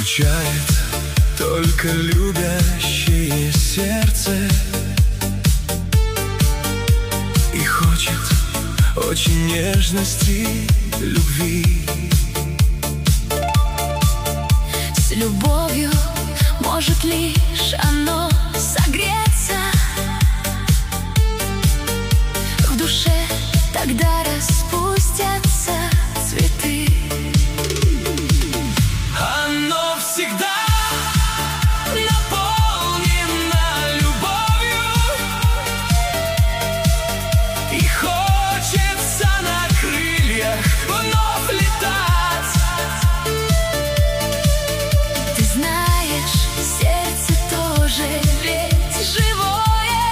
Скучает только любящее сердце и хочет очень нежности, любви. С любовью может лишь оно согреться в душе, тогда распустятся цветы. Оно всегда наполнено любовью, и хочется на крыльях вновь летать. Ты знаешь, сердце тоже ведь живое,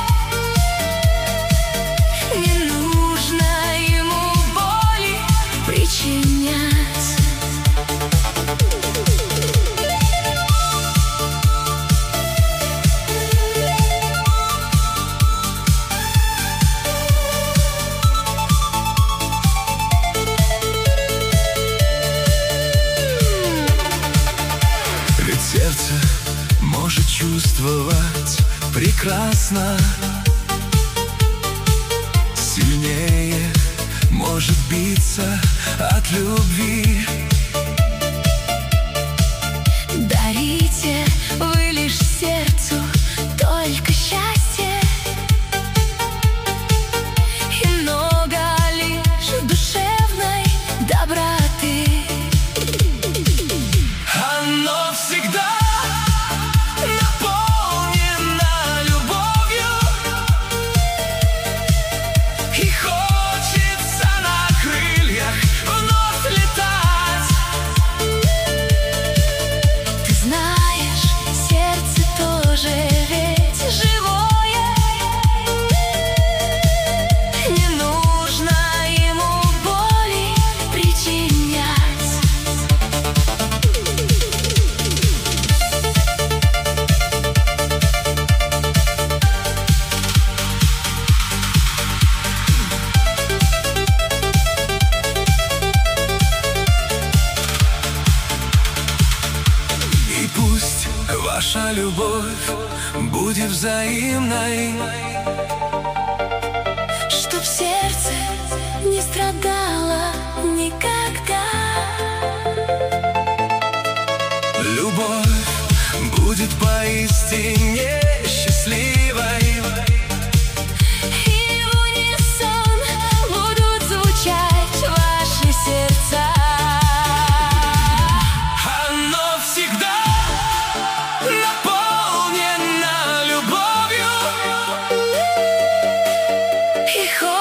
не нужно ему боли причинять. Сердце может чувствовать прекрасно, сильнее может биться от любви. Дарите вы лишь сердцу только счастье и много лишь душевной доброты. Оно всегда наполнено любовью, и хочется на крыльях вновь летать. Ты знаешь, сердце тоже ведь живое, не нужно ему боли причинять. И пусть ваша любовь будет взаимной, Чтоб сердце не страдало никогда. любовь будет поистине счастливой. И в унисон будут звучать ваши сердца. Оно всегда наполнено любовью, И